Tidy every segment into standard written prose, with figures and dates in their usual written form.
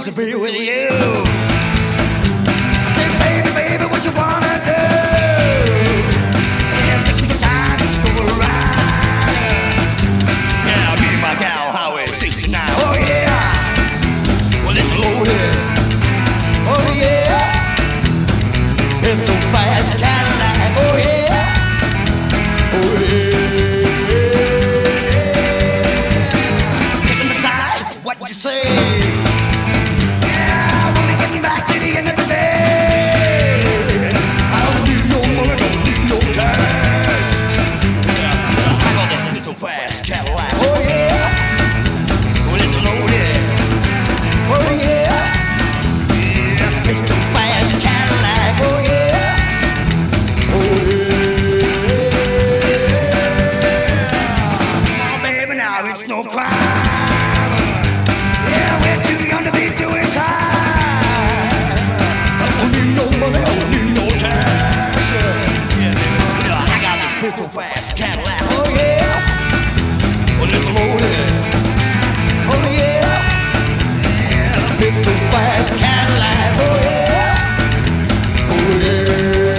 to be with you. Say, baby, baby, what you wanna do? Yeah, taking the time to go around. Yeah, me and my gal, Highway 69. Oh yeah, well it's loaded. Oh yeah, it's too fast Cadillac. Oh yeah, oh yeah. Taking the time, what you say? No crime. Yeah, we're too young to be doing time. I don't need no money, I don't need no cash. Yeah, baby. I got this pistol fast Cadillac. Oh yeah. Well, it's loaded. Oh yeah. Yeah, pistol fast Cadillac. Oh yeah. Oh yeah.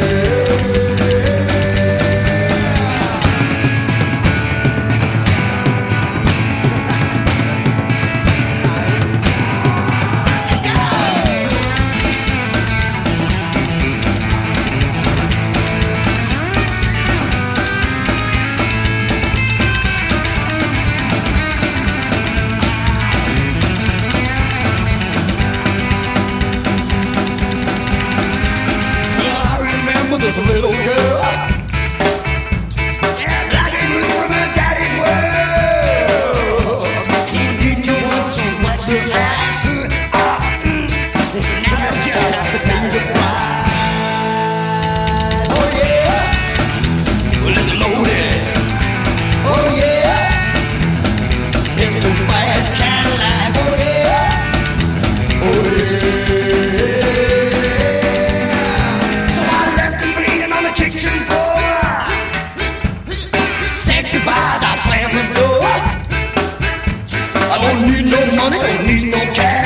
There's a little girl, yeah, like it was from her daddy's world. He didn't want so much to tax. Now you just have to pay the price. Oh yeah, well it's loaded. Oh yeah, it's too fast Cadillac. Oh yeah, oh yeah. Kitchen floor. Said goodbyes, I slammed the door. I don't need no money, don't need no cash.